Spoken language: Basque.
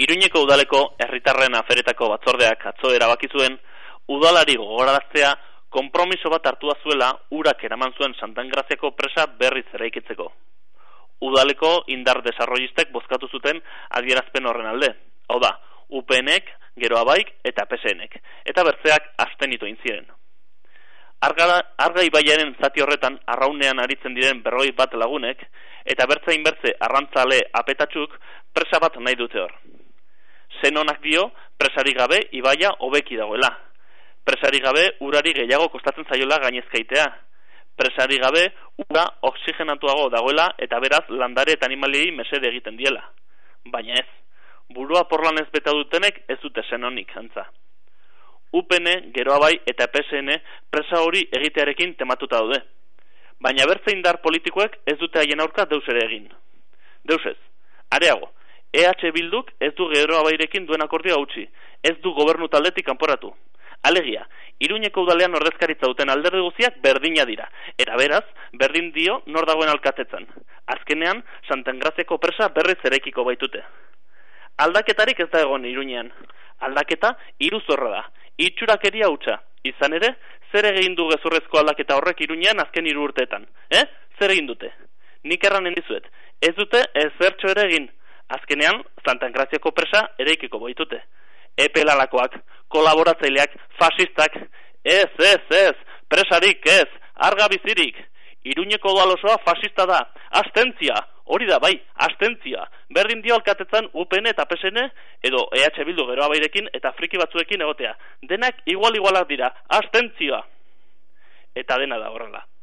Iruñeko udaleko herritarren aferetako batzordeak atzo erabaki zuen udalari gogoraraztea konpromiso bat hartua zuela urak eraman zuen Santangraziako presa berriz eraikitzeko. Udaleko indar desarrollistek bozkatu zuten adierazpen horren alde. Hau da, UPNek, Geroa Baik eta PSNek, eta bertzeak abstenitu egin ziren. Arga ibaiaren zati horretan arraunean aritzen diren 41 lagunek eta bertzain bertze arrantzale apetatxuk presa bat nahi dute hor. Zenonak dio presari gabe ibaia hobeki dagoela. Presari gabe urari gehiago kostatzen zaiola gainezkaitea. Presari gabe ura oxigenatuago dagoela eta beraz landare eta animaliei mesede egiten diela. Baina ez, burua porlan ez beta dutenek ez dute Zenonik antza. UPN, Geroa Bai eta PSN presa hori egitearekin tematuta daude. Baina bertze indar politikoek ez dute haien aurka deus ere egin. Deus ez, areago, EH Bilduk ez du Geroa Bairekin duen akordioa utzi, ez du gobernu taldetik kanporatu. Alegia, Iruñeko udalean ordezkaritza duten alderdi guztiak berdina dira, eta beraz, berdin dio nor dagoen alkatetzan. Azkenean, Santangraziako presa berriz eraikiko baitute. Aldaketarik ez da egon Iruñean. Aldaketa iruzorra da, itxurakeria hutsa. Izan ere, zer egin du gezurrezko aldaketa horrek Iruñean azken 3 urteetan? Zer egin dute? Nik erranen dizuet, ez dute ezertxo ere egin. Azkenean, Santangraziako presa eraikiko baitute. Epelalakoak, kolaboratzaileak, fasistak, ez, presarik ez, arga bizirik. Iruñeko udal osoa fasista da, abstentzia, hori da bai, abstentzia. Berdin dio alkatetzan UPN eta PSN edo EH Bildu Geroa Bairekin eta friki batzuekin egotea. Denak igualak dira, abstentzia. Eta dena da horrela.